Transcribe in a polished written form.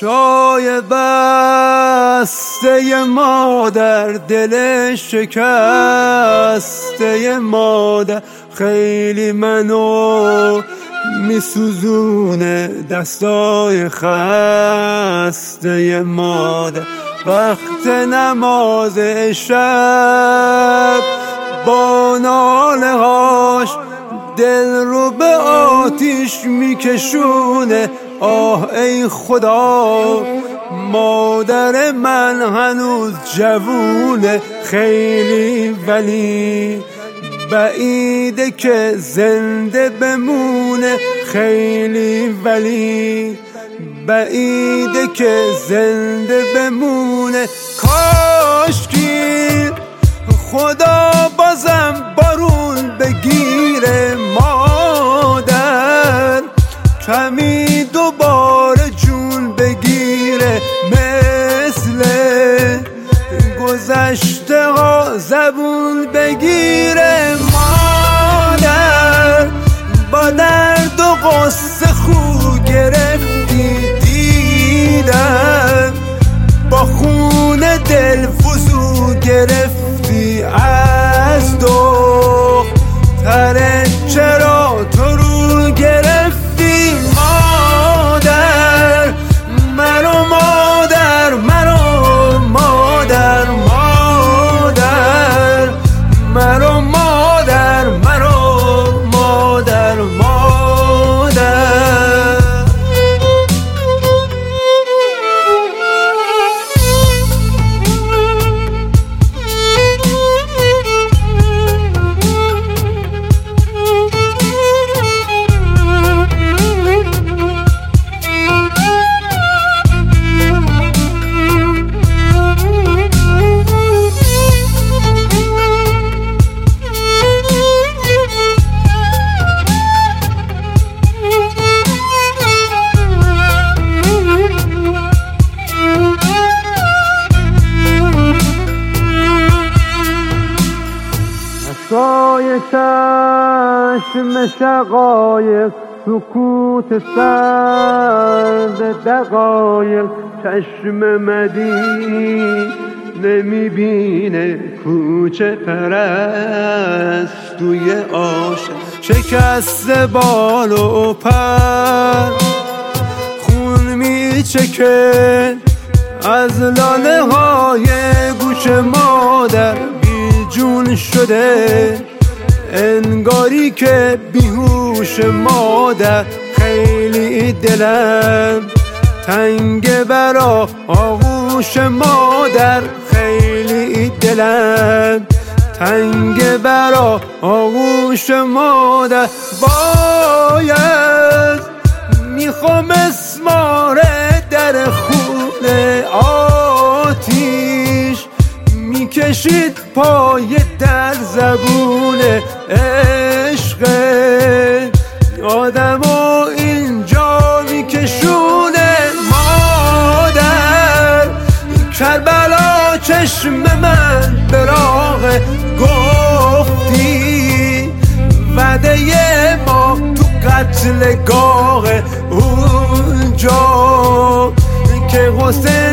گشای بسته مادر، دل شکسته مادر خیلی منو میسوزونه. دستای خسته مادر وقت نماز شب با ناله هاش دل رو به آتیش میکشونه. آه ای خدا مادر من هنوز جوونه، خیلی ولی بعیده که زنده بمونه. خیلی ولی بعیده که زنده بمونه. کاشکی خدا بازم بارون بگیره مادر، کمی دوباره جون بگیره، مثل گذشته ها زبون بگیره مادر. با درد و غصه خو گرفتی دیدم، با خون دل وضو گرفتی از دختر چرا تو رو گرفتی مادر. مرو مادر، مرو مادر، مادر مرو مادر، مرو مادر، مادر. عصای چشم شقایق، سکوت سرد دقایق، چشم مدی نمیبینه کوچه پرستوی عاشق. شکست بال و پر خون میچکه از لاله های گوش مادر، جون شده انگاری که بیهوش مادر. خیلی دلم تنگ برا آغوش مادر، خیلی دلم تنگ برا آغوش مادر. باید میخوام اسمار در خونه آتیش میکشید پای در زبون عشق آدمو اینجا میکشونه مادر. کربلا چشم من براغ گفتی وعده ما تو قتلگاه اونجا که حسین